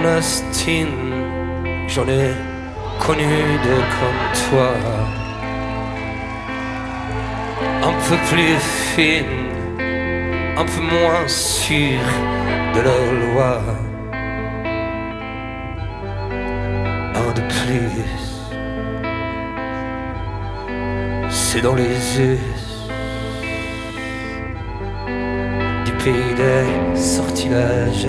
Ernestine, j'en ai connu des comme toi, un peu plus fine, un peu moins sûre de leur loi. Un de plus, c'est dans les us du pays des sortilèges.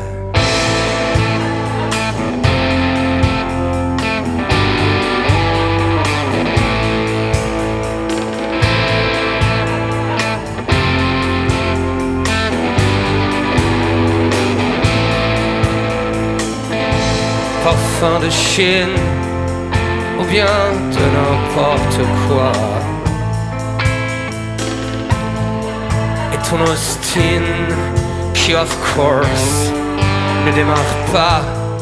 Parfum de Chine ou bien de n'importe quoi. Et ton Austin qui of course ne démarre pas.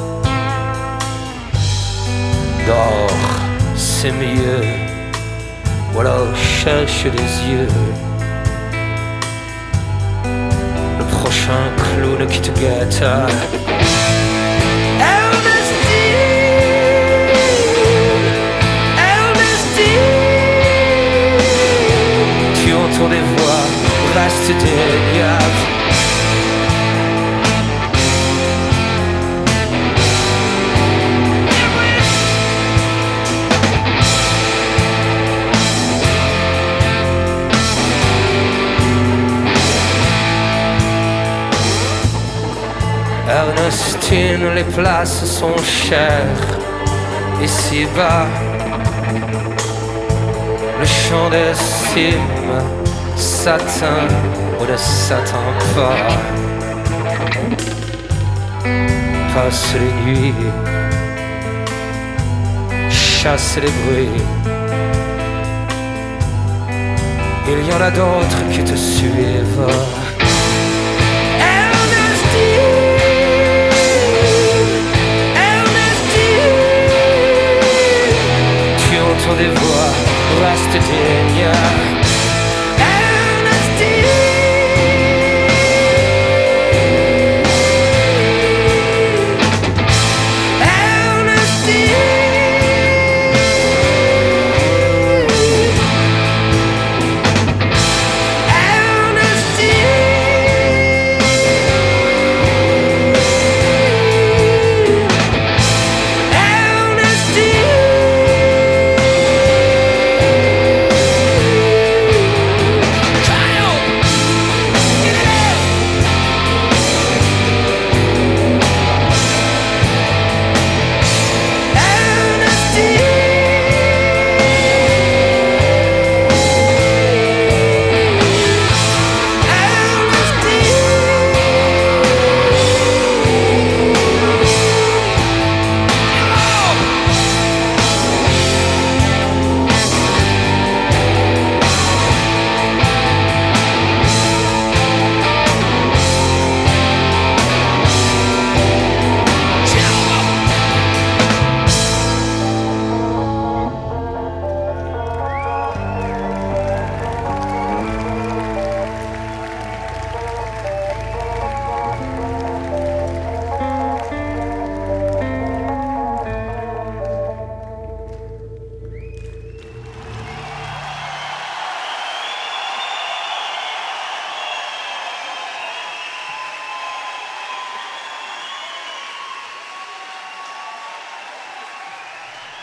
Dors, c'est mieux. Voilà, cherche des yeux. Le prochain clown qui te guette. Des voix restent déliables. Ernestine, les places sont chères ici-bas. Le chant des cimes, satin ou de satin pas. Passe les nuits, chasse les bruits. Il y en a d'autres qui te suivent. Ernestine, tu entends des voix, reste déniable.